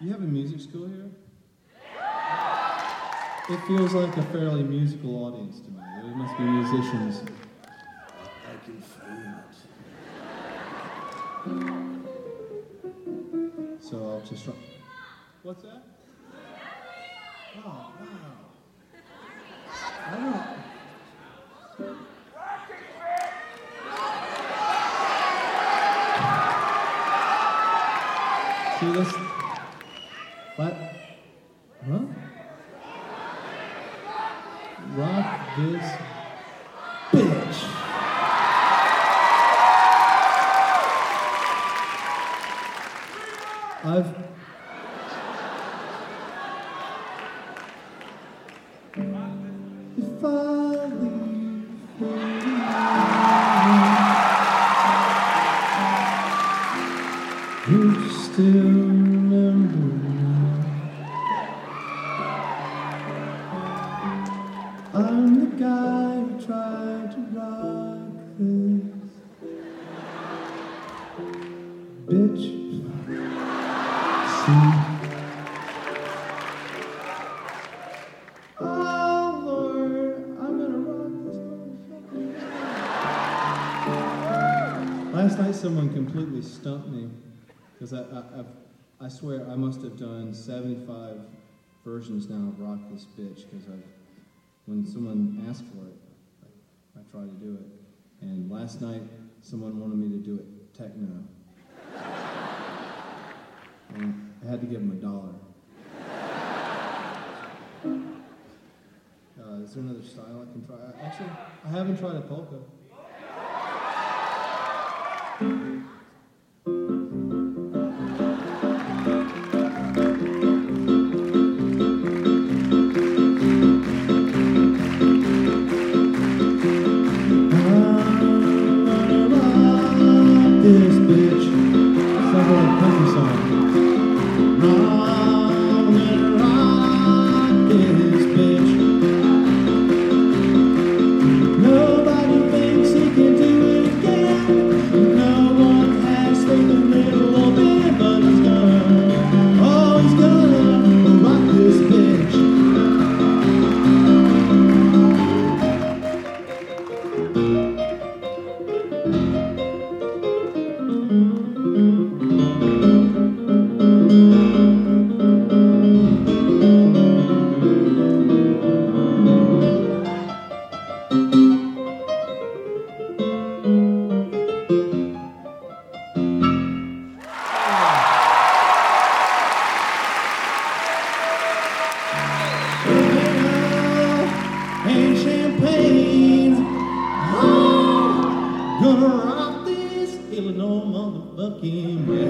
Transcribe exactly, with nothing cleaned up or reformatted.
You have a music school here? It feels like a fairly musical audience to me. There must be musicians. I can feel it. So I'll just try. What's that? Oh, wow. I don't. See this? What? Huh? Rock this bitch. I've if I leave you, you still remember me. I'm the guy who tried to rock this bitch. See? Oh Lord, I'm gonna rock this motherfucker. Last night someone completely stumped me because I, I, I've, I swear I must have done seventy-five versions now of Rock This Bitch because I've when someone asked for it, I, I try to do it. And last night, someone wanted me to do it techno. And I had to give them a dollar. Uh, is there another style I can try? Actually, I haven't tried a polka. This bitch, sounds like a country song. I'm gonna rock this bitch. Nobody thinks he can do it again. No one has faith in it a little bit, but he's gonna, oh, he's gonna rock this bitch. And champagne, oh, gonna rock this Illinois motherfucking